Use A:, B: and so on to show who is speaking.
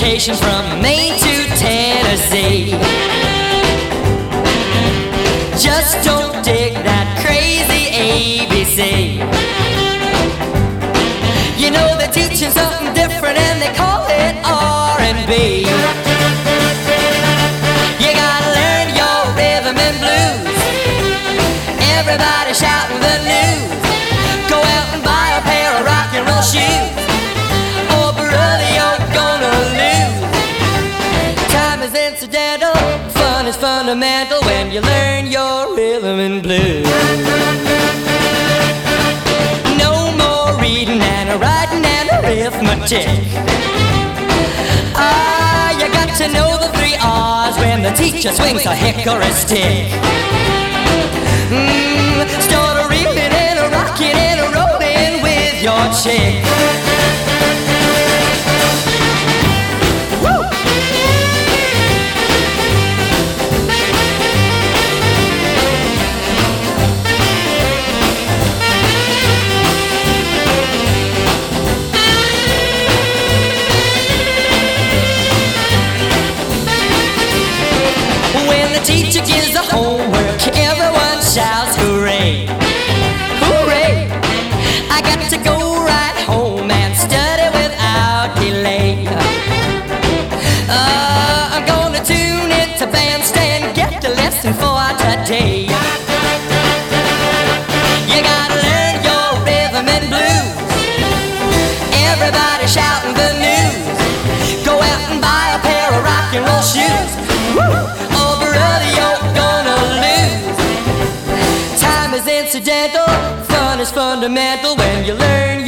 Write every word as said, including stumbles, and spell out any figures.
A: education from Maine to Tennessee. Just don't dig that crazy A B C. You know they're teaching something different and they call it R and B. You gotta learn your rhythm and blues. Everybody shouting the news. Go out and buy a pair of rock and roll shoes. Oh brother, you're gonna lose. Time is incidental, fun is fundamental when you learn your rhythm and blues. No more reading and writing and arithmetic. Ah, you got to know the three R's when the teacher swings a hickory stick. Mm, start a reeling and a rocking and a rolling with your chick. Woo! When the teacher gives the homework, everyone shouts hooray, hooray. I got to go right home and study without delay. uh, I'm gonna tune into Bandstand, get the lesson for today. You gotta learn your rhythm and blues. Everybody shouting the news. Go out and buy a pair of rock and roll shoes. Woo! Incidental, fun is fundamental when you learn